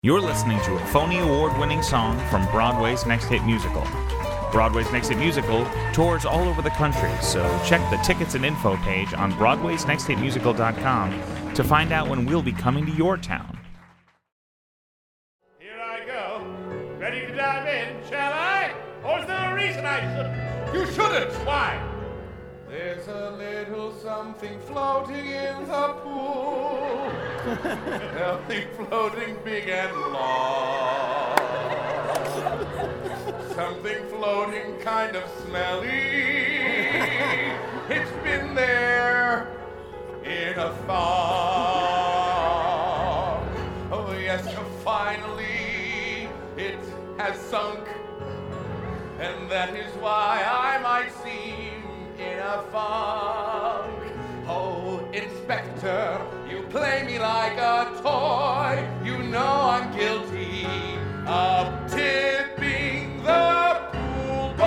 You're listening to a phony award-winning song from Broadway's Next Hit Musical. Broadway's Next Hit Musical tours all over the country, so check the tickets and info page on Broadway'sNextHitMusical.com to find out when we'll be coming to your town. Here I go. Ready to dive in, shall I? Or is there a reason I shouldn't? You shouldn't! Why? There's a little something floating in the pool. Something floating big and long. Something floating kind of smelly. It's been there in a fog. Oh yes, finally it has sunk. And that is why I might seem in a funk. Oh, Inspector, you play me like a toy. You know I'm guilty of tipping the pool boy.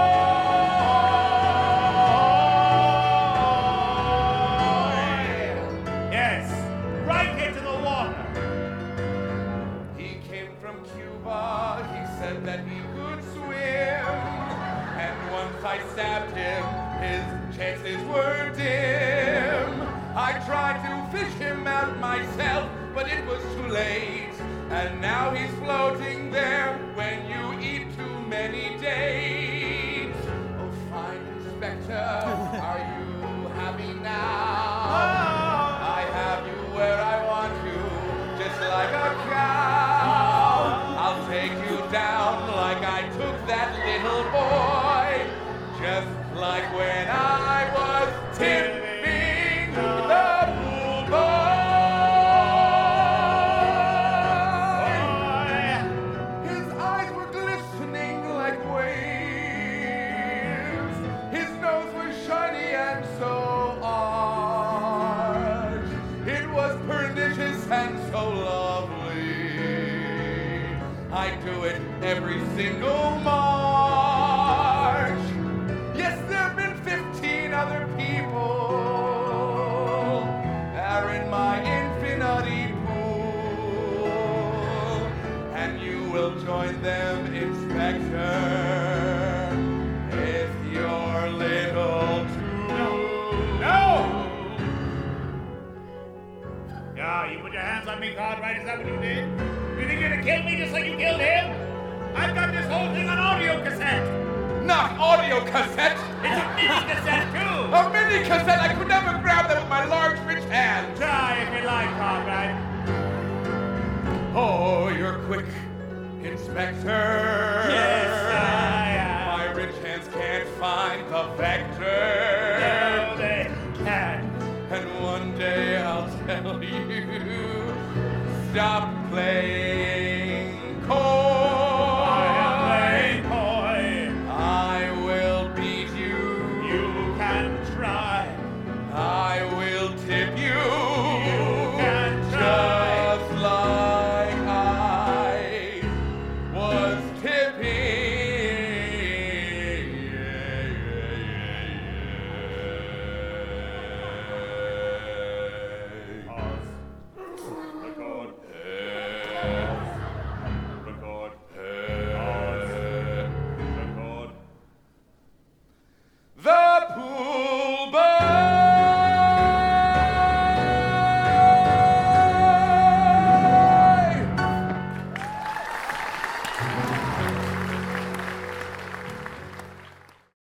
Yes, right into the water. He came from Cuba. He said that he could swim. And once I stabbed him, his chances were dim. I tried to fish him out myself, but it was too late. And now he's floating there when you eat too many dates. Oh, fine, Inspector, are you happy now? I have you where I want you, just like a cow. I'll take you down like I took that little boy, just like when I was tipping the pool boy. His eyes were glistening like waves. His nose was shiny and so arched. It was pernicious and so lovely. I do it every single March. Yes, there have been 15 other people are in my infinity pool, and you will join them, Inspector, if you're little too. No! Yeah, you put your hands on me, Cartwright, is that what you did? You think you're gonna kill me just like you killed him? I've got this whole thing on audio cassette. Not audio cassette! It's a mini cassette, too! A mini cassette! I could never grab that with my large, rich hands! Try if you like, Cartwright. Oh, you're quick, Inspector. Yes, I am. My rich hands can't find the vector. No, they can't. And one day I'll tell you, stop playing